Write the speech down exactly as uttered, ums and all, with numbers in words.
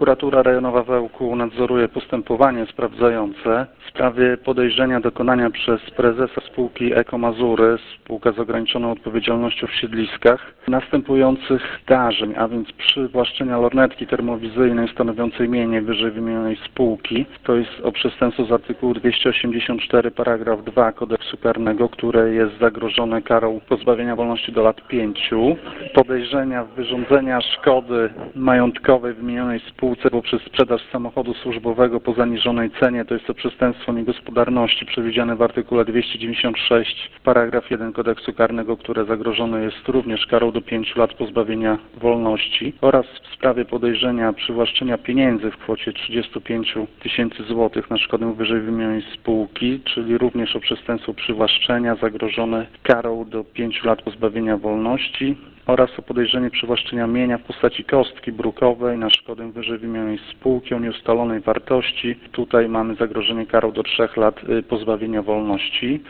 Prokuratura Rejonowa w Ełku nadzoruje postępowanie sprawdzające w sprawie podejrzenia dokonania przez prezesa spółki Eko Mazury, spółka z ograniczoną odpowiedzialnością w Siedliskach, następujących zdarzeń, a więc przywłaszczenia lornetki termowizyjnej stanowiącej mienie wyżej wymienionej spółki. To jest o przestępstwo z artykułu dwieście osiemdziesiąt cztery paragraf dwa Kodeksu karnego, które jest zagrożone karą pozbawienia wolności do lat pięciu. Podejrzenia wyrządzenia szkody majątkowej wymienionej spółce poprzez sprzedaż samochodu służbowego po zaniżonej cenie, to jest to przestępstwo niegospodarności przewidziane w artykule dwieście dziewięćdziesiąt sześć paragraf jeden Kodeksu karnego, które zagrożone jest również karą do pięciu lat pozbawienia wolności, oraz w sprawie podejrzenia przywłaszczenia pieniędzy w kwocie trzydziestu pięciu tysięcy złotych na szkodę wyżej wymienionej spółki, czyli również o przestępstwo przywłaszczenia zagrożone karą do pięciu lat pozbawienia wolności, oraz o podejrzenie przywłaszczenia mienia w postaci kostki brukowej na szkodę wyżej wymienionej spółki o nieustalonej wartości. Tutaj mamy zagrożenie karą do trzech lat pozbawienia wolności.